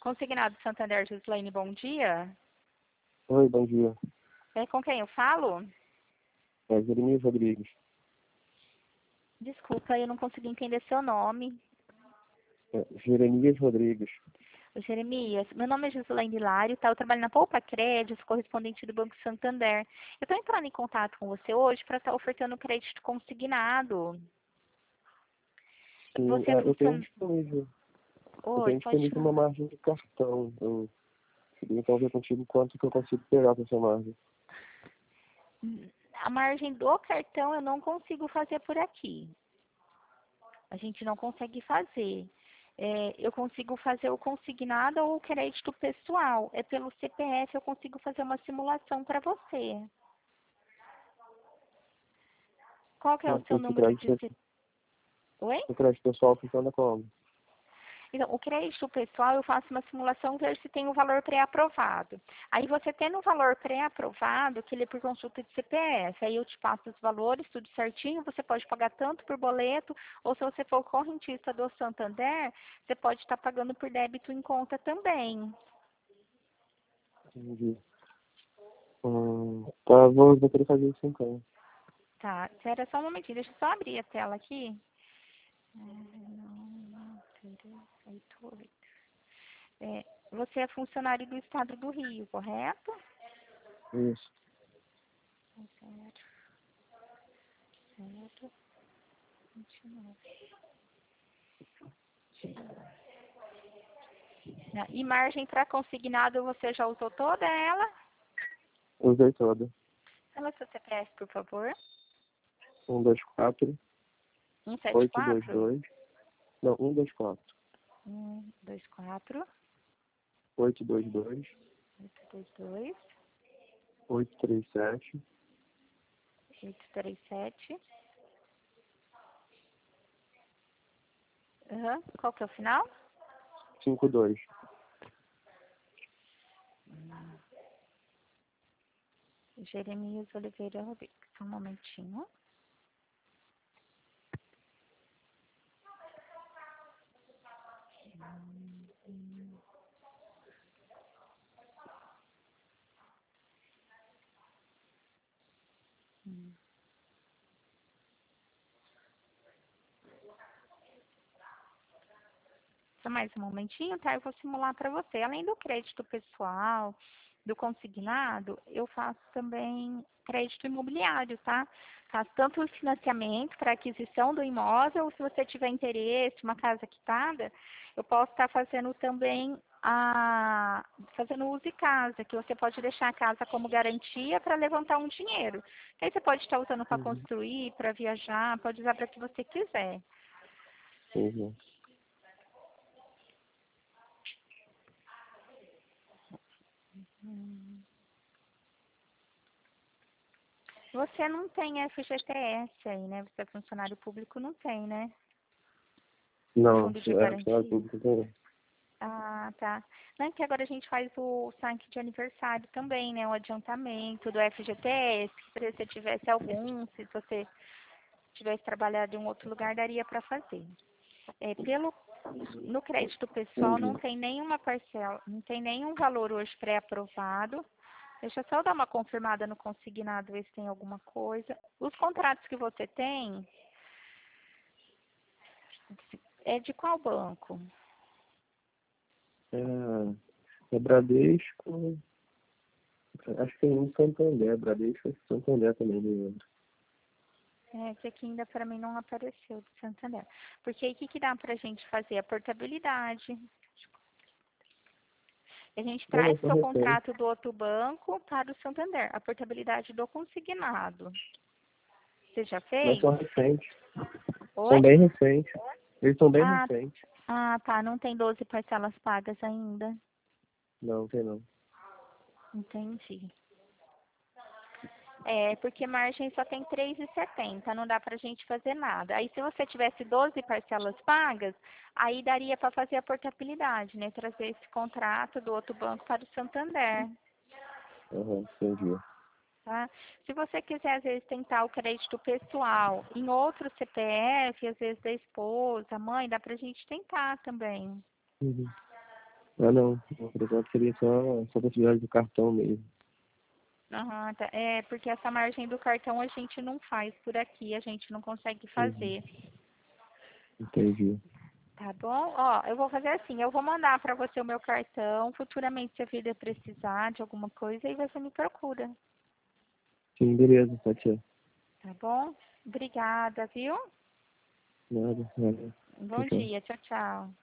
Consignado Santander, Gislaine, bom dia. Oi, bom dia. É com quem eu falo? É Jeremias Rodrigues. Desculpa, eu não consegui entender seu nome. Jeremias Rodrigues. Jeremias, meu nome é Gislaine Hilário, tá? Eu trabalho na Poupa Crédito, correspondente do Banco Santander. Eu estou entrando em contato com você hoje para estar ofertando crédito consignado. Sim, Você é eu tenho funcionário... disponível. Eu Oi, tenho pode disponível falar. uma margem de cartão. Eu queria então ver contigo quanto que eu consigo pegar com essa margem. A margem do cartão eu não consigo fazer por aqui. A gente não consegue fazer. Eu consigo fazer o consignado ou o crédito pessoal. É pelo CPF eu consigo fazer uma simulação para você. Qual que é o seu Esse número de... Oi? o crédito pessoal funciona como? Então, o crédito pessoal, eu faço uma simulação ver se tem o valor pré-aprovado. Aí você tendo o valor pré-aprovado, que ele é por consulta de CPF, aí eu te passo os valores, tudo certinho, você pode pagar tanto por boleto, ou se você for correntista do Santander, você pode estar pagando por débito em conta também. Entendi. Tá, vou querer fazer isso então. Tá, espera só um momentinho, deixa eu só abrir a tela aqui. Você é funcionário do Estado do Rio, correto? Isso. Certo. 29. E margem para consignado, você já usou toda ela? Usei toda. Fala seu CPF, por favor. 124 174? 822. Não, 124 124 822 822 837 837. Qual que é o final? 52. Jeremias Oliveira Rodrigues. Só um momentinho. Só mais um momentinho, tá? Eu vou simular para você. Além do crédito pessoal, do consignado, eu faço também crédito imobiliário, tá? Faço tanto o financiamento para aquisição do imóvel, se você tiver interesse, uma casa quitada, eu posso estar fazendo também fazendo uso de casa, que você pode deixar a casa como garantia para levantar um dinheiro. Aí você pode estar usando para Uhum. construir, para viajar, pode usar para o que você quiser. Uhum. Você não tem FGTS aí, né? Você é funcionário público, não tem, né? Não, Fundo de funcionário garantia. público também. Ah, tá. Não, é que agora a gente faz o saque de aniversário também, né? O adiantamento do FGTS, se você tivesse algum, se você tivesse trabalhado em um outro lugar, daria para fazer. No crédito pessoal não Entendi. tem nenhuma parcela, não tem nenhum valor hoje pré-aprovado. Deixa eu só dar uma confirmada no consignado, ver se tem alguma coisa. Os contratos que você tem, é de qual banco? É Bradesco, acho que tem um Santander, Bradesco e Santander também, me lembro. Que aqui ainda para mim não apareceu do Santander. Porque aí o que dá para a gente fazer? A portabilidade. A gente Não, traz não, o são seu recentes. contrato do outro banco para o Santander. A portabilidade do consignado. Você já Mas fez? são recentes. Oi? São bem recentes. Eles são bem Ah, recentes. tá. Não tem 12 parcelas pagas ainda. Não, tem não. Entendi. Porque margem só tem 3,70, não dá pra gente fazer nada. Aí se você tivesse 12 parcelas pagas, aí daria para fazer a portabilidade, né? Trazer esse contrato do outro banco para o Santander, Entendi. tá? Se você quiser, às vezes, tentar o crédito pessoal em outro CPF, às vezes da esposa, mãe, dá pra gente tentar também. Uhum. Ah, não. Por enquanto seria só a possibilidade do cartão mesmo. Aham, tá. É, porque essa margem do cartão a gente não faz por aqui, a gente não consegue Uhum. fazer. Entendi. Tá bom? Ó, eu vou fazer assim, eu vou mandar para você o meu cartão, futuramente se a filha precisar de alguma coisa, aí você me procura, Sim, beleza, pode ser. tá bom? Obrigada, viu? Nada, nada. Tchau, Bom tchau. dia, tchau, tchau.